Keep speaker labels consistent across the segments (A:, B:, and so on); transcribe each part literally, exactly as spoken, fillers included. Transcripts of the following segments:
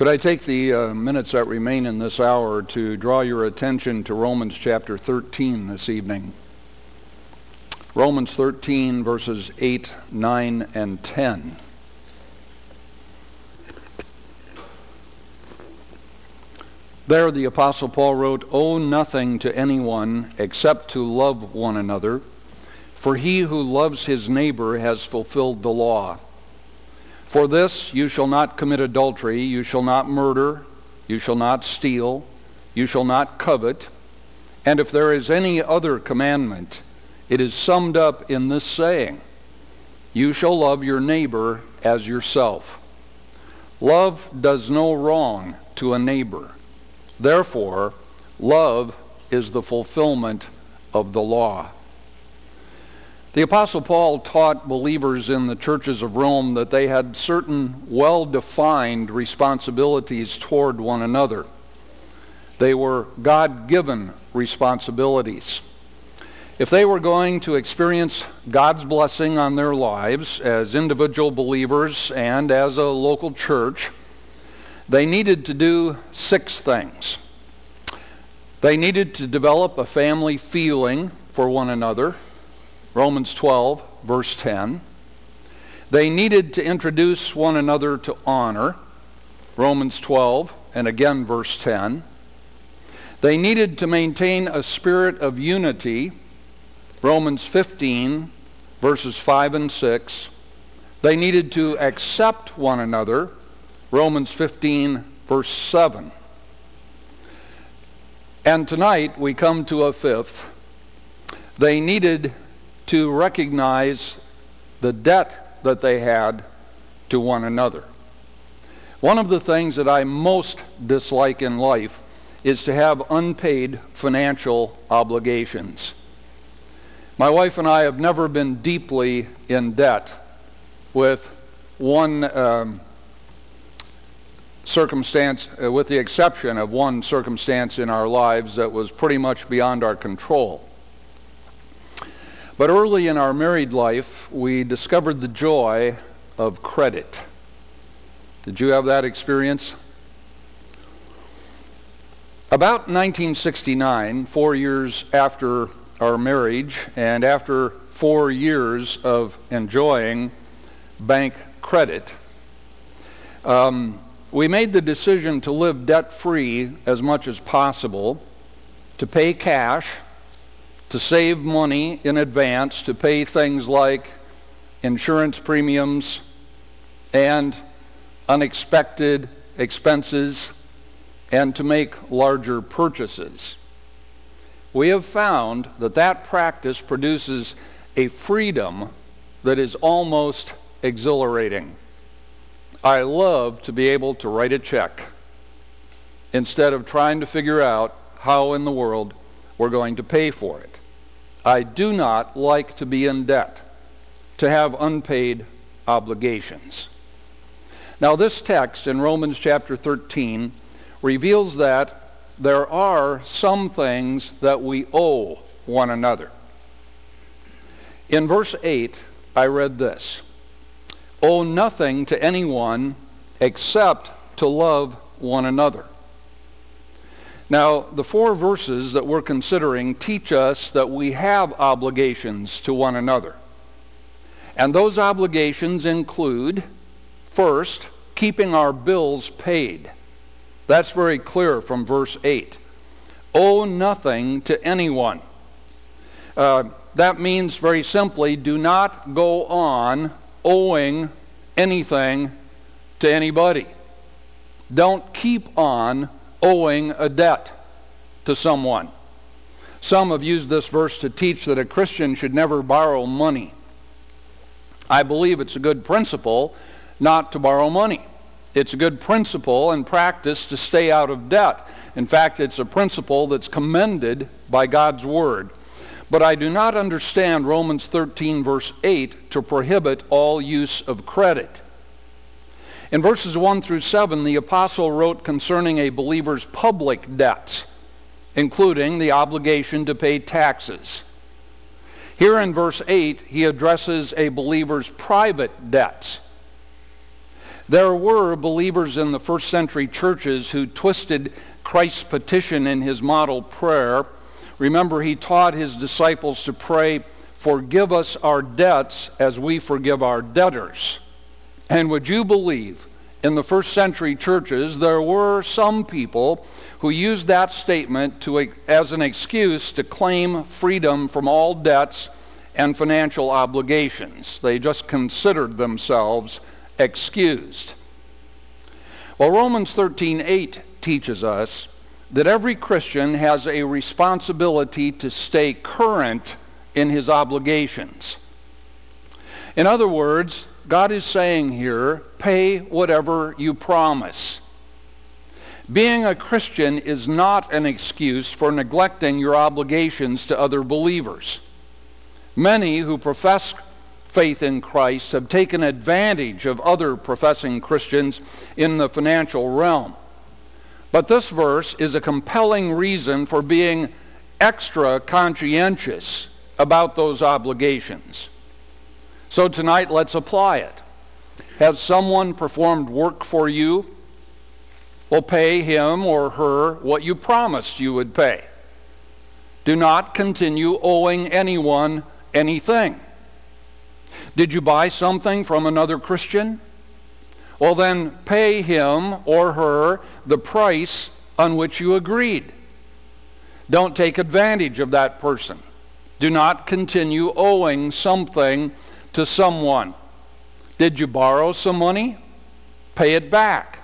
A: Could I take the uh, minutes that remain in this hour to draw your attention to Romans chapter thirteen this evening? Romans thirteen, verses eight, nine, and ten. There the Apostle Paul wrote, "Owe nothing to anyone except to love one another, for he who loves his neighbor has fulfilled the law. For this, you shall not commit adultery, you shall not murder, you shall not steal, you shall not covet. And if there is any other commandment, it is summed up in this saying, you shall love your neighbor as yourself. Love does no wrong to a neighbor. Therefore, love is the fulfillment of the law." The Apostle Paul taught believers in the churches of Rome that they had certain well-defined responsibilities toward one another. They were God-given responsibilities. If they were going to experience God's blessing on their lives as individual believers and as a local church, they needed to do six things. They needed to develop a family feeling for one another, Romans twelve, verse ten. They needed to introduce one another to honor, Romans twelve, and again verse ten. They needed to maintain a spirit of unity, Romans fifteen, verses five and six. They needed to accept one another, Romans fifteen, verse seven. And tonight we come to a fifth. They needed to recognize the debt that they had to one another. One of the things that I most dislike in life is to have unpaid financial obligations. My wife and I have never been deeply in debt, with one um, circumstance, uh, with the exception of one circumstance in our lives that was pretty much beyond our control. But early in our married life, we discovered the joy of credit. Did you have that experience? About nineteen sixty-nine, four years after our marriage, and after four years of enjoying bank credit, um, we made the decision to live debt-free as much as possible, to pay cash, to save money in advance, to pay things like insurance premiums and unexpected expenses, and to make larger purchases. We have found that that practice produces a freedom that is almost exhilarating. I love to be able to write a check instead of trying to figure out how in the world we're going to pay for it. I do not like to be in debt, to have unpaid obligations. Now, this text in Romans chapter thirteen reveals that there are some things that we owe one another. In verse eight, I read this: "Owe nothing to anyone except to love one another." Now, the four verses that we're considering teach us that we have obligations to one another. And those obligations include, first, keeping our bills paid. That's very clear from verse eight. Owe nothing to anyone. Uh, that means very simply, do not go on owing anything to anybody. Don't keep on owing a debt to someone. Some have used this verse to teach that a Christian should never borrow money. I believe it's a good principle not to borrow money. It's a good principle and practice to stay out of debt. In fact, it's a principle that's commended by God's Word. But I do not understand Romans thirteen, verse eight, to prohibit all use of credit. In verses one through seven, the apostle wrote concerning a believer's public debts, including the obligation to pay taxes. Here in verse eight, he addresses a believer's private debts. There were believers in the first century churches who twisted Christ's petition in his model prayer. Remember, he taught his disciples to pray, "Forgive us our debts as we forgive our debtors." And would you believe, in the first century churches, there were some people who used that statement to, as an excuse to claim freedom from all debts and financial obligations. They just considered themselves excused. Well, Romans thirteen eight teaches us that every Christian has a responsibility to stay current in his obligations. In other words, God is saying here, pay whatever you promise. Being a Christian is not an excuse for neglecting your obligations to other believers. Many who profess faith in Christ have taken advantage of other professing Christians in the financial realm. But this verse is a compelling reason for being extra conscientious about those obligations. So tonight, let's apply it. Has someone performed work for you? Well, pay him or her what you promised you would pay. Do not continue owing anyone anything. Did you buy something from another Christian? Well, then pay him or her the price on which you agreed. Don't take advantage of that person. Do not continue owing something to someone. Did you borrow some money? Pay it back.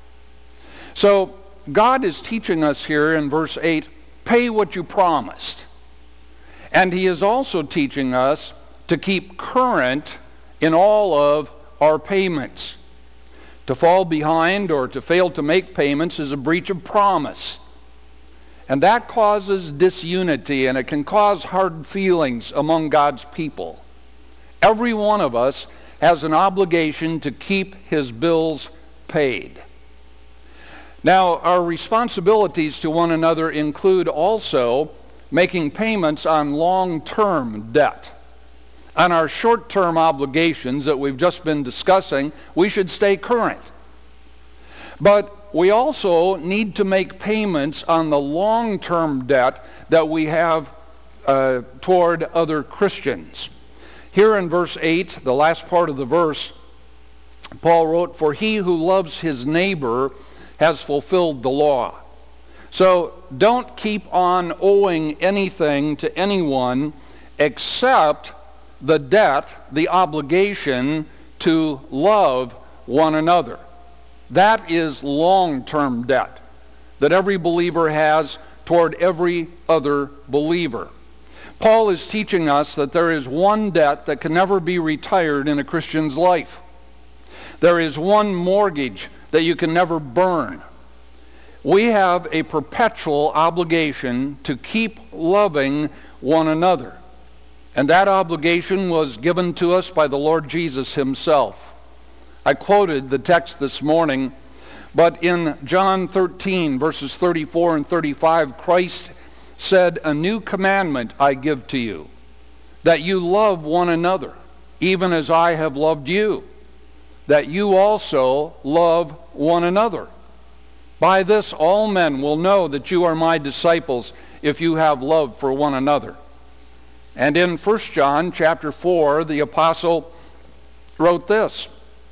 A: So God is teaching us here in verse eight, pay what you promised. And he is also teaching us to keep current in all of our payments. To fall behind or to fail to make payments is a breach of promise. And that causes disunity, and it can cause hard feelings among God's people. Every one of us has an obligation to keep his bills paid. Now, our responsibilities to one another include also making payments on long-term debt. On our short-term obligations that we've just been discussing, we should stay current. But we also need to make payments on the long-term debt that we have uh, toward other Christians. Here in verse eight, the last part of the verse, Paul wrote, "For he who loves his neighbor has fulfilled the law." So don't keep on owing anything to anyone except the debt, the obligation to love one another. That is long-term debt that every believer has toward every other believer. Paul is teaching us that there is one debt that can never be retired in a Christian's life. There is one mortgage that you can never burn. We have a perpetual obligation to keep loving one another. And that obligation was given to us by the Lord Jesus himself. I quoted the text this morning, but in John thirteen, verses thirty-four and thirty-five, Christ said, "A new commandment I give to you, that you love one another, even as I have loved you, that you also love one another. By this all men will know that you are my disciples, if you have love for one another." And in First John chapter four, the apostle wrote this,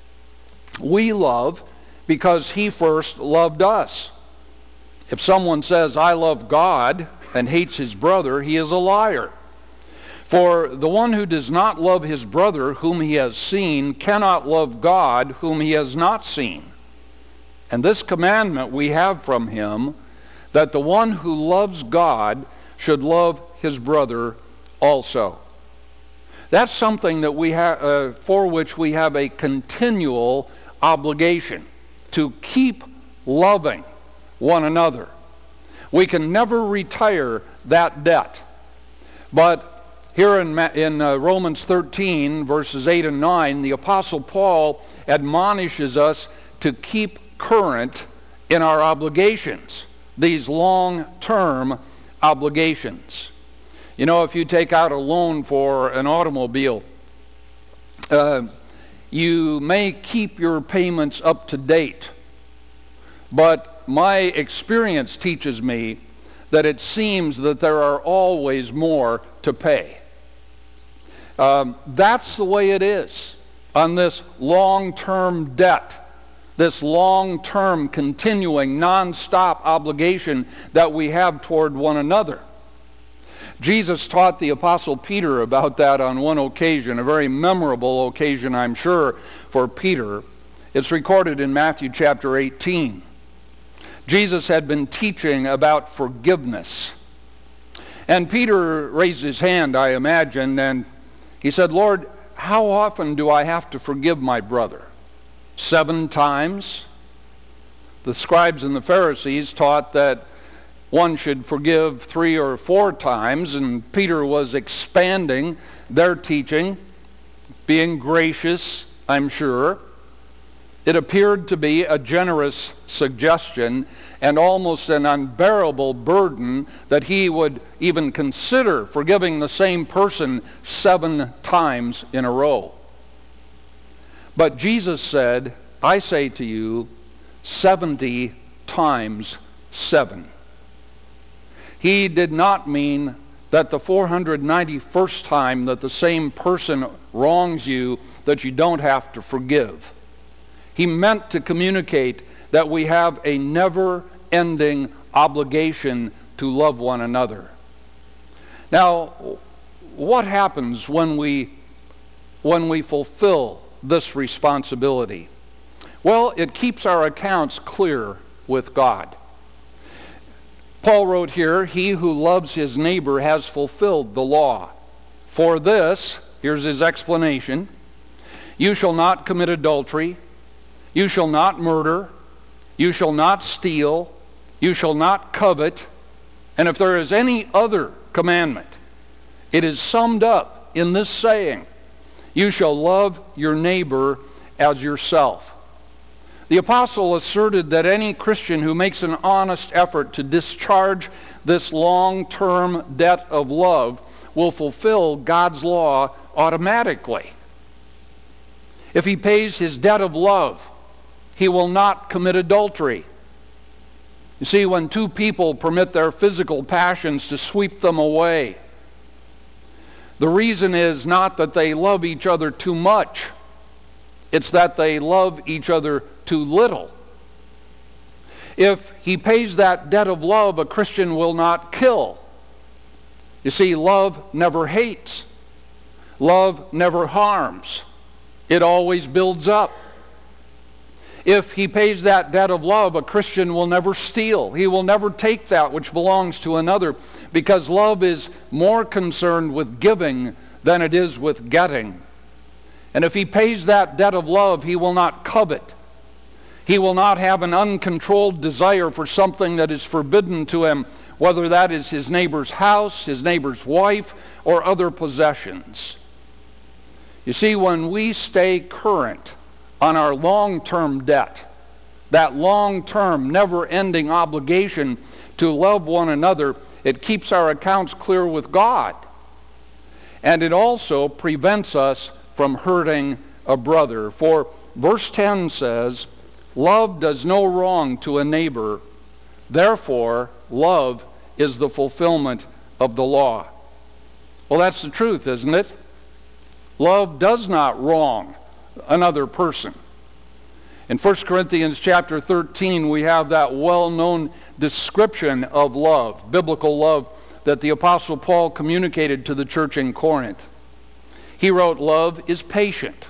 A: "We love because he first loved us. If someone says, 'I love God,' and hates his brother, he is a liar. For the one who does not love his brother whom he has seen cannot love God whom he has not seen. And this commandment we have from him, that the one who loves God should love his brother also." That's something that we have, uh, for which we have a continual obligation, to keep loving one another. We can never retire that debt. But here in, in uh, Romans thirteen, verses eight and nine, the Apostle Paul admonishes us to keep current in our obligations, these long-term obligations. You know, if you take out a loan for an automobile, uh, you may keep your payments up to date, but my experience teaches me that it seems that there are always more to pay. Um, that's the way it is on this long-term debt, this long-term continuing non-stop obligation that we have toward one another. Jesus taught the Apostle Peter about that on one occasion, a very memorable occasion, I'm sure, for Peter. It's recorded in Matthew chapter eighteen. Jesus had been teaching about forgiveness. And Peter raised his hand, I imagine, and he said, "Lord, how often do I have to forgive my brother? Seven times?" The scribes and the Pharisees taught that one should forgive three or four times, and Peter was expanding their teaching, being gracious, I'm sure. It appeared to be a generous suggestion and almost an unbearable burden that he would even consider forgiving the same person seven times in a row. But Jesus said, "I say to you, seventy times seven. He did not mean that the four hundred ninety-first time that the same person wrongs you, that you don't have to forgive. He meant to communicate that we have a never-ending obligation to love one another. Now, what happens when we, when we fulfill this responsibility? Well, it keeps our accounts clear with God. Paul wrote here, "He who loves his neighbor has fulfilled the law. For this," here's his explanation, "you shall not commit adultery, you shall not murder, you shall not steal, you shall not covet, and if there is any other commandment, it is summed up in this saying, you shall love your neighbor as yourself." The apostle asserted that any Christian who makes an honest effort to discharge this long-term debt of love will fulfill God's law automatically. If he pays his debt of love, he will not commit adultery. You see, when two people permit their physical passions to sweep them away, the reason is not that they love each other too much. It's that they love each other too little. If he pays that debt of love, a Christian will not kill. You see, love never hates. Love never harms. It always builds up. If he pays that debt of love, a Christian will never steal. He will never take that which belongs to another, because love is more concerned with giving than it is with getting. And if he pays that debt of love, he will not covet. He will not have an uncontrolled desire for something that is forbidden to him, whether that is his neighbor's house, his neighbor's wife, or other possessions. You see, when we stay current on our long-term debt, that long-term, never-ending obligation to love one another, it keeps our accounts clear with God. And it also prevents us from hurting a brother. For verse ten says, "Love does no wrong to a neighbor. Therefore, love is the fulfillment of the law." Well, that's the truth, isn't it? Love does not wrong another person. In First Corinthians chapter thirteen, we have that well-known description of love, biblical love, that the Apostle Paul communicated to the church in Corinth. He wrote, "Love is patient.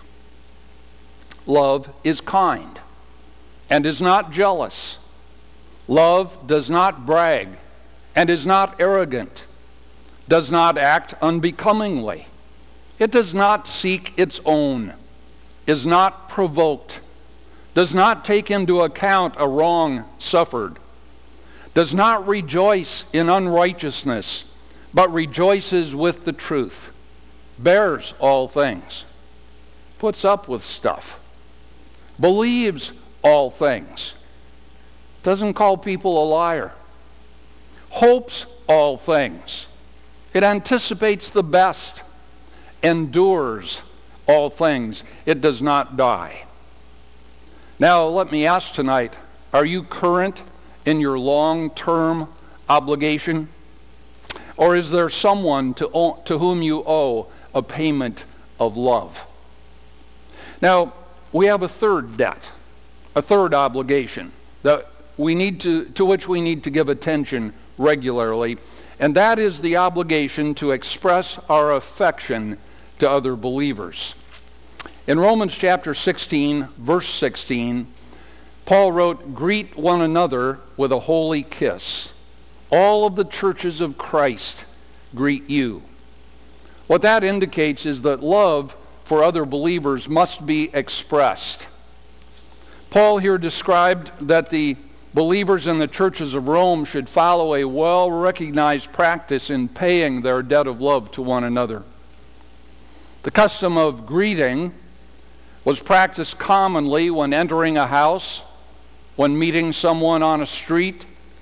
A: Love is kind and is not jealous. Love does not brag and is not arrogant, does not act unbecomingly. It does not seek its own, is not provoked, does not take into account a wrong suffered, does not rejoice in unrighteousness, but rejoices with the truth, bears all things, puts up with stuff, believes all things, doesn't call people a liar, hopes all things, it anticipates the best, endures all things. It does not die. Now let me ask tonight, are you current in your long-term obligation? Or is there someone to, owe, to whom you owe a payment of love? Now, we have a third debt, a third obligation that we need to, to which we need to give attention regularly, and that is the obligation to express our affection to other believers. In Romans chapter sixteen, verse sixteen, Paul wrote, "Greet one another with a holy kiss. All of the churches of Christ greet you." What that indicates is that love for other believers must be expressed. Paul here described that the believers in the churches of Rome should follow a well-recognized practice in paying their debt of love to one another. The custom of greeting was practiced commonly when entering a house, when meeting someone on a street,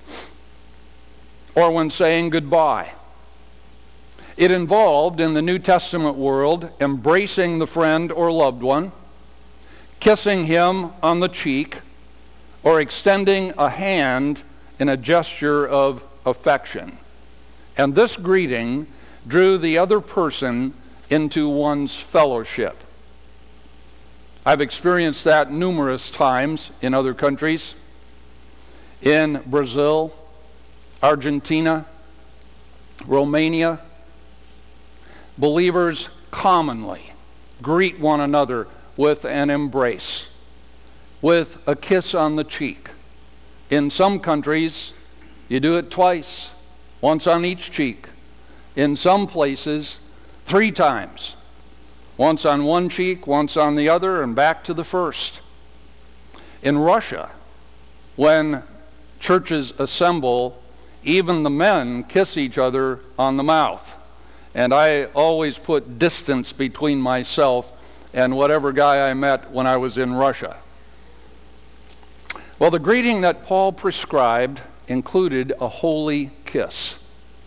A: or when saying goodbye. It involved, in the New Testament world, embracing the friend or loved one, kissing him on the cheek, or extending a hand in a gesture of affection. And this greeting drew the other person into one's fellowship. I've experienced that numerous times in other countries. In Brazil, Argentina, Romania, believers commonly greet one another with an embrace, with a kiss on the cheek. In some countries, you do it twice, once on each cheek. In some places, three times. Once on one cheek, once on the other, and back to the first. In Russia, when churches assemble, even the men kiss each other on the mouth. And I always put distance between myself and whatever guy I met when I was in Russia. Well, the greeting that Paul prescribed included a holy kiss.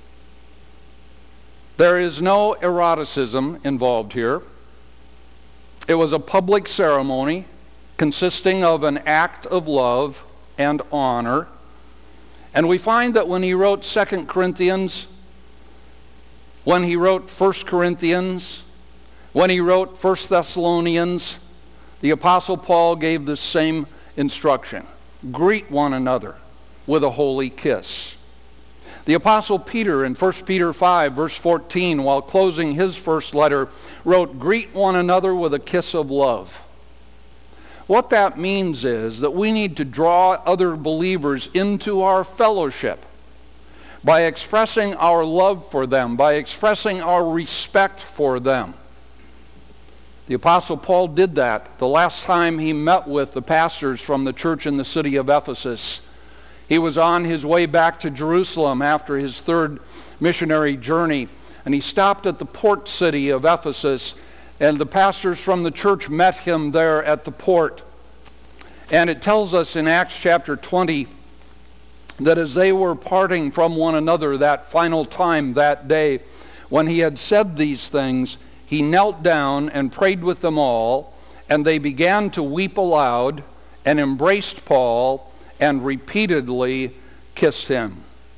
A: There is no eroticism involved here. It was a public ceremony consisting of an act of love and honor. And we find that when he wrote Second Corinthians, when he wrote First Corinthians, when he wrote First Thessalonians, the Apostle Paul gave the same instruction. Greet one another with a holy kiss. The Apostle Peter in First Peter five, verse fourteen, while closing his first letter, wrote, "Greet one another with a kiss of love." What that means is that we need to draw other believers into our fellowship by expressing our love for them, by expressing our respect for them. The Apostle Paul did that the last time he met with the pastors from the church in the city of Ephesus. He was on his way back to Jerusalem after his third missionary journey, and he stopped at the port city of Ephesus, and the pastors from the church met him there at the port. And it tells us in Acts chapter twenty that as they were parting from one another that final time that day, when he had said these things, he knelt down and prayed with them all, and they began to weep aloud and embraced Paul and repeatedly kissed him.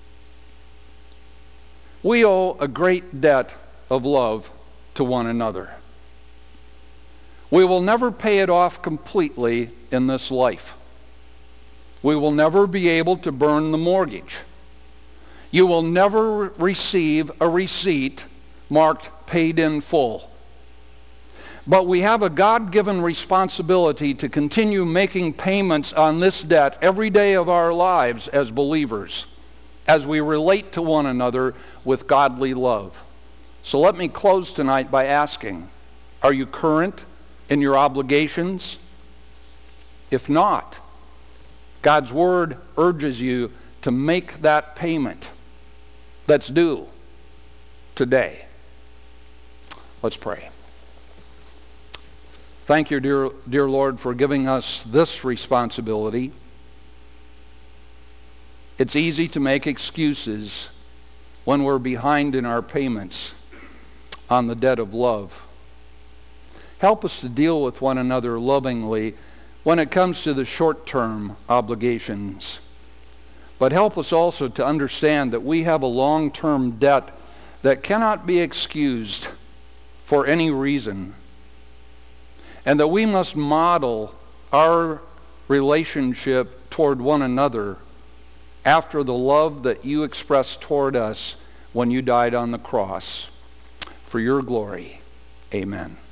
A: We owe a great debt of love to one another. We will never pay it off completely in this life. We will never be able to burn the mortgage. You will never receive a receipt marked paid in full. But we have a God-given responsibility to continue making payments on this debt every day of our lives as believers, as we relate to one another with godly love. So let me close tonight by asking, are you current in your obligations? If not, God's Word urges you to make that payment that's due today. Let's pray. Thank you, dear, dear Lord, for giving us this responsibility. It's easy to make excuses when we're behind in our payments on the debt of love. Help us to deal with one another lovingly when it comes to the short-term obligations. But help us also to understand that we have a long-term debt that cannot be excused for any reason, and that we must model our relationship toward one another after the love that you expressed toward us when you died on the cross. For your glory, amen.